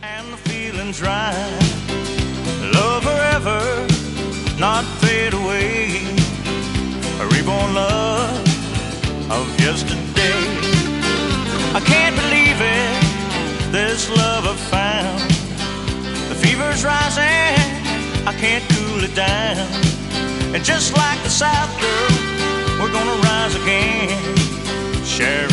And the feeling's right. Love forever, not fade away. A reborn love of yesterday. I can't believe it, this love I've found. The fever's rising, I can't cool it down. And just like the South, girl, we're gonna rise again. Share